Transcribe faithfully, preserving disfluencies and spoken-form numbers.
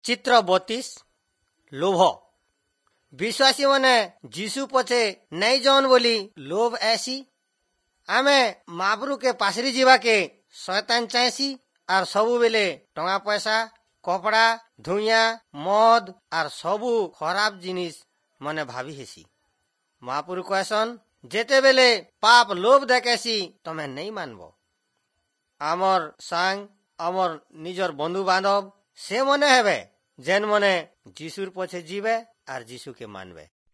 ଚିତ୍ର ବତିଶ ଲୋଭ। ବିଶ୍ୱାସୀ ମାନେ ଯୀଶୁ ପଛେ ନାଇଁ ଜନ୍ ବୋଲି ଲୋଭ ଆସି ଆମେ ମାବରୁକେ ପାଶରି ଯିବାକେ ଶୈତାନ ଚାହେଁସି ଆର୍ ସବୁବେଲେ ଟଙ୍କା ପଇସା କପड़ा ଧୁଇଆ ମଦ ଆର୍ ସବୁ ଖରାପ ଜିନିଷ ମାନେ ଭାବି ହେସି। ମହାପୁରୁ କହସନ୍ ଯେତେବେଲେ ପାପ ଲୋଭ ଦେଖେସି ତମେ ନେଇ ମାନବ। ଆମର ସାଙ୍ଗ ଆମର ନିଜର ବନ୍ଧୁ ବାନ୍ଧବ ସେ ମନେ ହେବେ ଯେନ୍ ମନେ ଯୀଶୁର ପଛେ ଯିବେ ଆର୍ ଯୀଶୁକେ ମାନବେ।